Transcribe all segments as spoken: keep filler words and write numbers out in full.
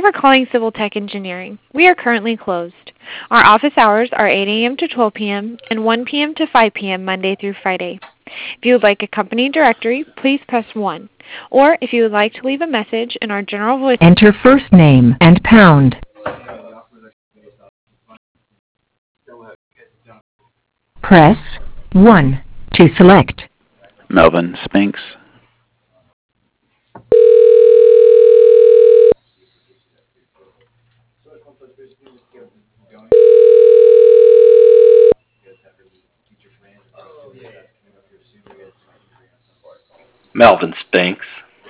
you for calling Civil Tech Engineering. We are currently closed. Our office hours are eight A M to twelve P M and one P M to five P M Monday through Friday. If you would like a company directory, please press one. Or if you would like to leave a message in our general voice, enter first name and pound. Press one to select. Melvin Spinks. Melvin Spinks.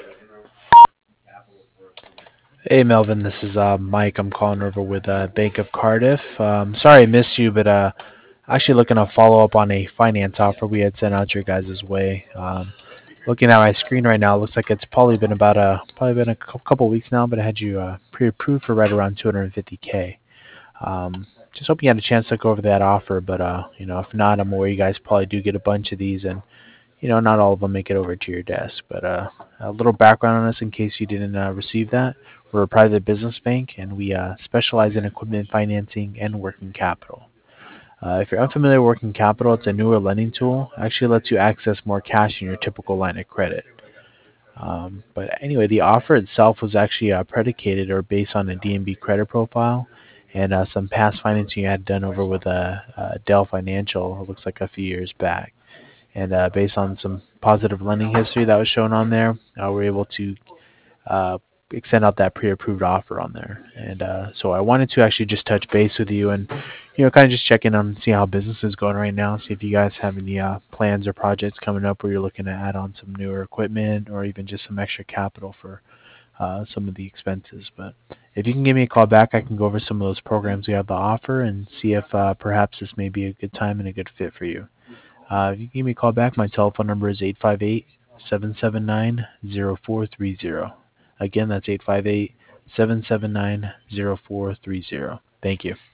Hey Melvin, this is uh, Mike. I'm calling over with uh, Bank of Cardiff. Um, sorry I missed you, but uh, actually looking to follow up on a finance offer we had sent out your guys' way. Um, looking at my screen right now, it looks like it's probably been about a probably been a cou- couple weeks now, but I had you uh, pre-approved for right around two hundred fifty K. Um, just hoping you had a chance to look over that offer, but uh, you know, if not, I'm aware you guys probably do get a bunch of these, and you know, not all of them make it over to your desk. But uh, a little background on us in case you didn't uh, receive that. We're a private business bank, and we uh, specialize in equipment financing and working capital. Uh, if you're unfamiliar with working capital, it's a newer lending tool. It actually lets you access more cash in your typical line of credit. Um, but anyway, the offer itself was actually uh, predicated or based on a D N B credit profile and uh, some past financing you had done over with uh, uh, Dell Financial, it looks like a few years back. And uh, based on some positive lending history that was shown on there, uh, we were able to uh, extend out that pre-approved offer on there. And uh, so I wanted to actually just touch base with you and, you know, kind of just check in on see how business is going right now, see if you guys have any uh, plans or projects coming up where you're looking to add on some newer equipment or even just some extra capital for uh, some of the expenses. But if you can give me a call back, I can go over some of those programs we have to offer and see if uh, perhaps this may be a good time and a good fit for you. Uh, if you can give me a call back, my telephone number is eight five eight, seven seven nine, zero four three zero. Again, that's eight five eight, seven seven nine, zero four three zero. Thank you.